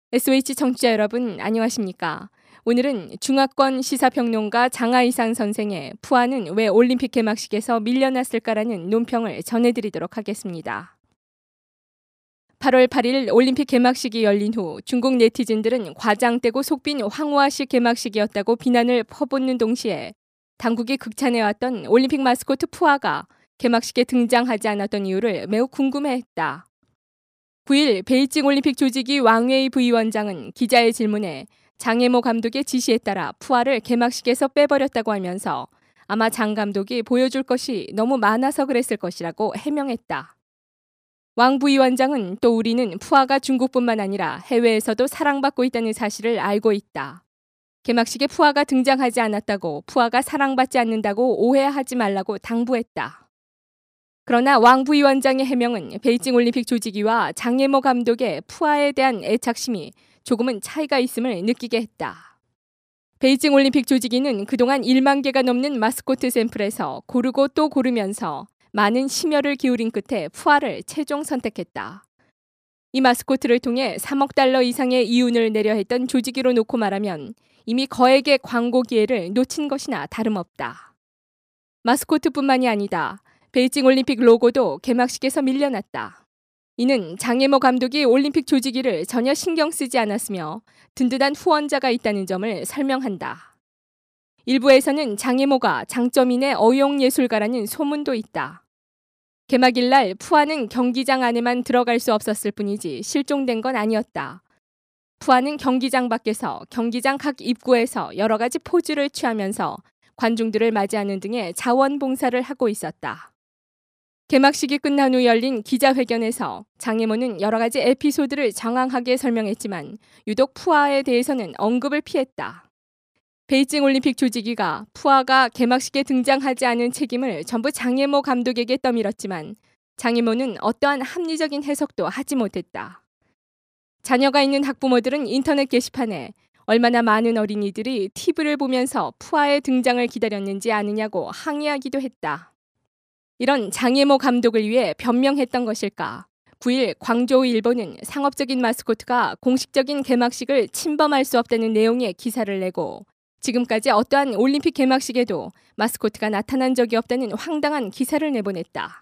SOH 청취자 여러분 안녕하십니까? 오늘은 중화권 시사평론가 장하이산 선생의 푸아는 왜 올림픽 개막식에서 밀려났을까라는 논평을 전해드리도록 하겠습니다. 8월 8일 올림픽 개막식이 열린 후 중국 네티즌들은 과장되고 속빈 황후화식 개막식이었다고 비난을 퍼붓는 동시에 당국이 극찬해왔던 올림픽 마스코트 푸아가 개막식에 등장하지 않았던 이유를 매우 궁금해했다. 9일 베이징 올림픽 조직위 왕웨이 부위원장은 기자의 질문에 장혜모 감독의 지시에 따라 푸아를 개막식에서 빼버렸다고 하면서 아마 장 감독이 보여줄 것이 너무 많아서 그랬을 것이라고 해명했다. 왕 부위원장은 또 우리는 푸아가 중국뿐만 아니라 해외에서도 사랑받고 있다는 사실을 알고 있다. 개막식에 푸아가 등장하지 않았다고 푸아가 사랑받지 않는다고 오해하지 말라고 당부했다. 그러나 왕 부위원장의 해명은 베이징 올림픽 조직위와 장혜모 감독의 푸아에 대한 애착심이 조금은 차이가 있음을 느끼게 했다. 베이징 올림픽 조직위는 그동안 1만 개가 넘는 마스코트 샘플에서 고르고 또 고르면서 많은 심혈을 기울인 끝에 푸아를 최종 선택했다. 이 마스코트를 통해 3억 달러 이상의 이윤을 내려 했던 조직위로 놓고 말하면 이미 거액의 광고 기회를 놓친 것이나 다름없다. 마스코트뿐만이 아니다. 베이징 올림픽 로고도 개막식에서 밀려났다. 이는 장혜모 감독이 올림픽 조직위를 전혀 신경 쓰지 않았으며 든든한 후원자가 있다는 점을 설명한다. 일부에서는 장혜모가 장점인의 어용예술가라는 소문도 있다. 개막일 날 푸아는 경기장 안에만 들어갈 수 없었을 뿐이지 실종된 건 아니었다. 푸아는 경기장 밖에서 경기장 각 입구에서 여러 가지 포즈를 취하면서 관중들을 맞이하는 등의 자원봉사를 하고 있었다. 개막식이 끝난 후 열린 기자회견에서 장혜모는 여러 가지 에피소드를 장황하게 설명했지만 유독 푸아에 대해서는 언급을 피했다. 베이징 올림픽 조직위가 푸아가 개막식에 등장하지 않은 책임을 전부 장혜모 감독에게 떠밀었지만 장혜모는 어떠한 합리적인 해석도 하지 못했다. 자녀가 있는 학부모들은 인터넷 게시판에 얼마나 많은 어린이들이 TV를 보면서 푸아의 등장을 기다렸는지 아느냐고 항의하기도 했다. 이런 장혜모 감독을 위해 변명했던 것일까? 9일 광저우 일보는 상업적인 마스코트가 공식적인 개막식을 침범할 수 없다는 내용의 기사를 내고 지금까지 어떠한 올림픽 개막식에도 마스코트가 나타난 적이 없다는 황당한 기사를 내보냈다.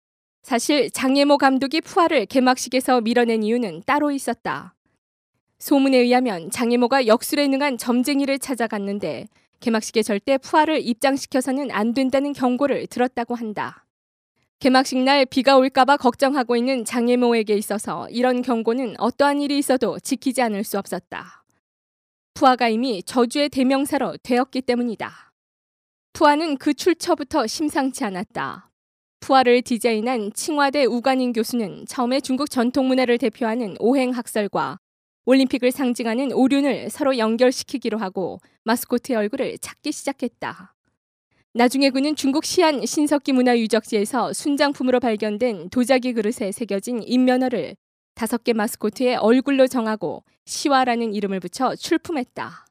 사실 장혜모 감독이 푸아를 개막식에서 밀어낸 이유는 따로 있었다. 소문에 의하면 장혜모가 역술에 능한 점쟁이를 찾아갔는데 개막식에 절대 푸아를 입장시켜서는 안 된다는 경고를 들었다고 한다. 개막식 날 비가 올까봐 걱정하고 있는 장혜모에게 있어서 이런 경고는 어떠한 일이 있어도 지키지 않을 수 없었다. 푸아가 이미 저주의 대명사로 되었기 때문이다. 푸아는 그 출처부터 심상치 않았다. 푸아를 디자인한 칭화대 우관인 교수는 처음에 중국 전통문화를 대표하는 오행학설과 올림픽을 상징하는 오륜을 서로 연결시키기로 하고 마스코트의 얼굴을 찾기 시작했다. 나중에 그는 중국 시안 신석기 문화유적지에서 순장품으로 발견된 도자기 그릇에 새겨진 인면허를 5개 마스코트의 얼굴로 정하고 시화라는 이름을 붙여 출품했다.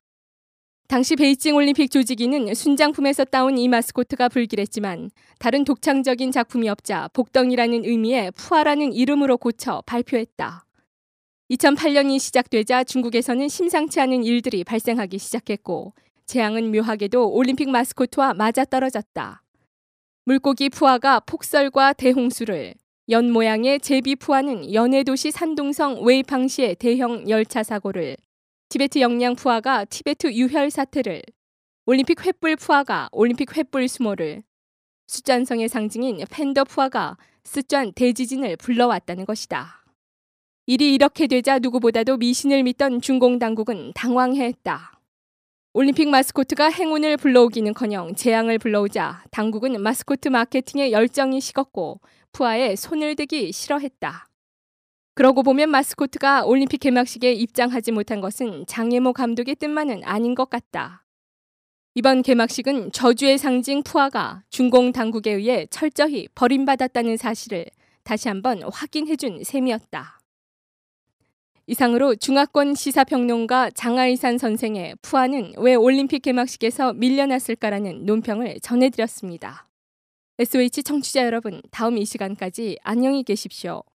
당시 베이징 올림픽 조직위는 순장품에서 따온 이 마스코트가 불길했지만 다른 독창적인 작품이 없자 복덩이라는 의미의 푸아라는 이름으로 고쳐 발표했다. 2008년이 시작되자 중국에서는 심상치 않은 일들이 발생하기 시작했고 재앙은 묘하게도 올림픽 마스코트와 맞아떨어졌다. 물고기 푸아가 폭설과 대홍수를, 연 모양의 제비 푸아는 연해도시 산둥성 웨이팡시의 대형 열차 사고를, 티베트 영양 푸아가 티베트 유혈 사태를, 올림픽 횃불 푸아가 올림픽 횃불 수모를, 숫잔성의 상징인 팬더 푸아가 스촨 대지진을 불러왔다는 것이다. 일이 이렇게 되자 누구보다도 미신을 믿던 중공 당국은 당황해했다. 올림픽 마스코트가 행운을 불러오기는커녕 재앙을 불러오자 당국은 마스코트 마케팅에 열정이 식었고 푸아에 손을 대기 싫어했다. 그러고 보면 마스코트가 올림픽 개막식에 입장하지 못한 것은 장혜모 감독의 뜻만은 아닌 것 같다. 이번 개막식은 저주의 상징 푸아가 중공 당국에 의해 철저히 버림받았다는 사실을 다시 한번 확인해준 셈이었다. 이상으로 중화권 시사평론가 장하이산 선생의 푸아는 왜 올림픽 개막식에서 밀려났을까라는 논평을 전해드렸습니다. SOH 청취자 여러분, 다음 이 시간까지 안녕히 계십시오.